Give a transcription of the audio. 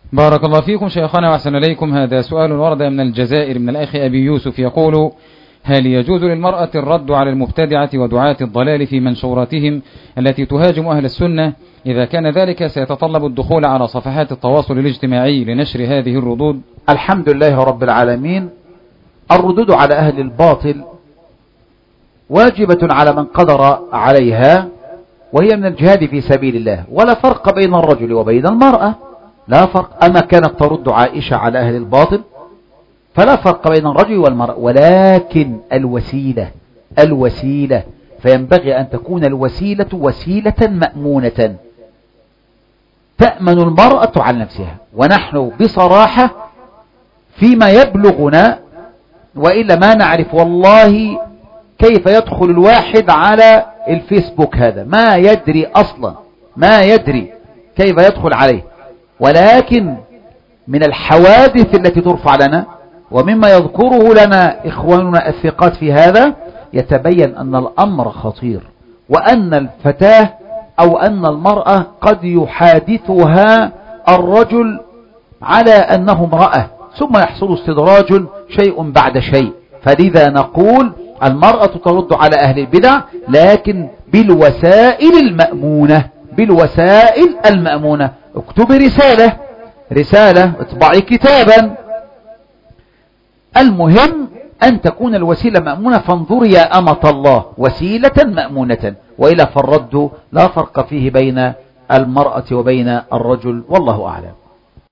بارك الله فيكم شيخنا وأحسن إليكم. هذا سؤال ورد من الجزائر من الأخ أبي يوسف يقول: هل يجوز للمرأة الرد على المبتدعة ودعاة الضلال في منشوراتهم التي تهاجم أهل السنة؟ إذا كان ذلك سيتطلب الدخول على صفحات التواصل الاجتماعي لنشر هذه الردود. الحمد لله رب العالمين. الردود على أهل الباطل واجبة على من قدر عليها، وهي من الجهاد في سبيل الله، ولا فرق بين الرجل وبين المرأة، لا فرق. أما كانت ترد عائشة على أهل الباطل فلا فرق بين الرجل والمرأة، ولكن الوسيلة فينبغي أن تكون الوسيلة وسيلة مأمونة تأمن المرأة على نفسها. ونحن بصراحة فيما يبلغنا، وإلا ما نعرف والله كيف يدخل الواحد على الفيسبوك هذا، ما يدري أصلا، ما يدري كيف يدخل عليه. ولكن من الحوادث التي ترفع لنا ومما يذكره لنا إخواننا الثقات في هذا يتبين أن الأمر خطير، وأن الفتاة أو أن المرأة قد يحادثها الرجل على أنه امرأة، ثم يحصل استدراج شيء بعد شيء. فلذا نقول المرأة ترد على أهل البدع، لكن بالوسائل المأمونة. اكتبي رسالة، اطبعي كتابا، المهم أن تكون الوسيلة مأمونة. فانظري يا أمة الله، وسيلة مأمونة، وإلا فالرد لا فرق فيه بين المرأة وبين الرجل، والله أعلم.